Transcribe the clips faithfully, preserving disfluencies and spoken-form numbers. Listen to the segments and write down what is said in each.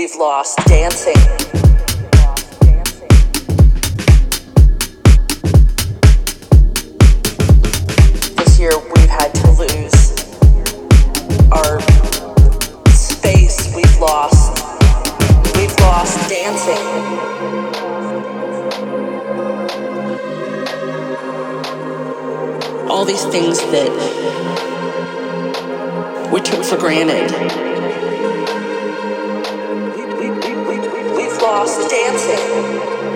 we've lost dancing. This year we've had to lose our space. We've lost. We've lost dancing. All these things that we took for granted. We, we, we, we, we've lost dancing.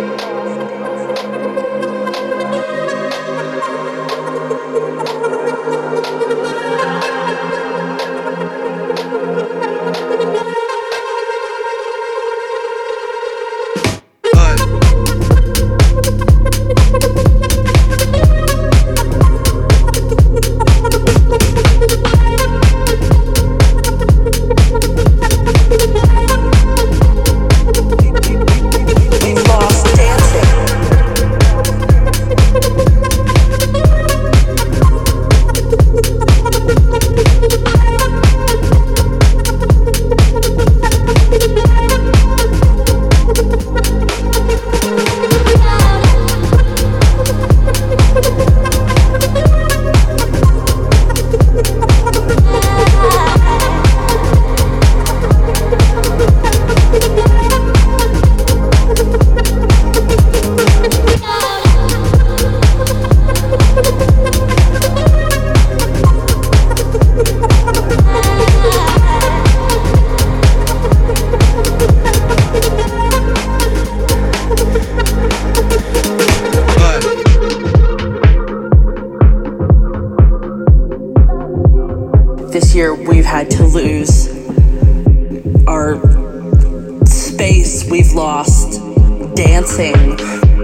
This year we've had to lose our space. We've lost dancing.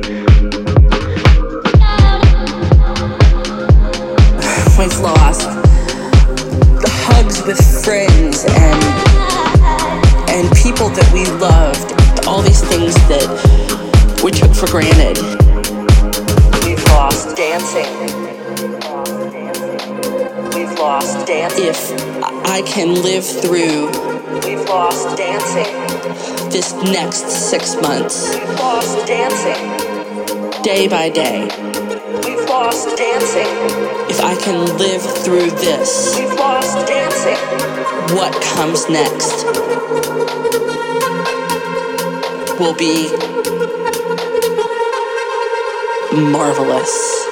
We've lost the hugs with friends and and people that we loved. All these things that we took for granted. We've lost dancing. We've lost dancing. If I can live through, we've lost dancing. This next six months, we've lost dancing. Day by day, we've lost dancing. If I can live through this, we've lost dancing. What comes next will be marvelous.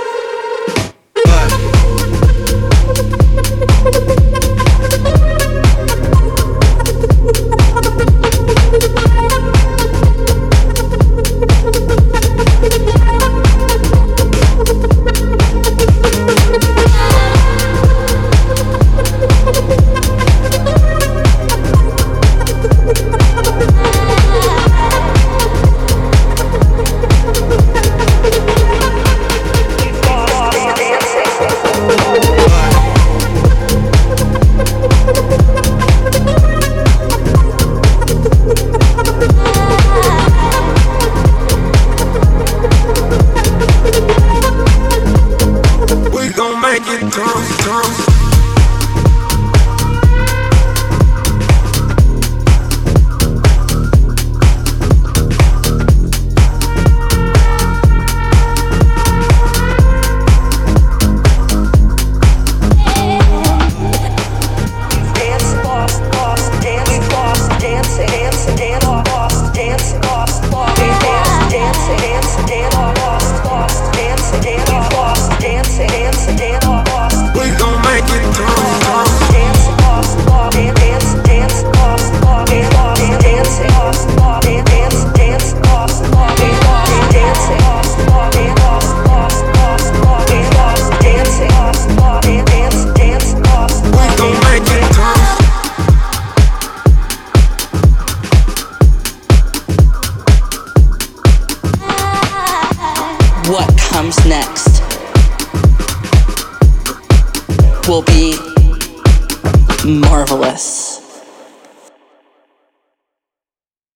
What comes next will be marvelous.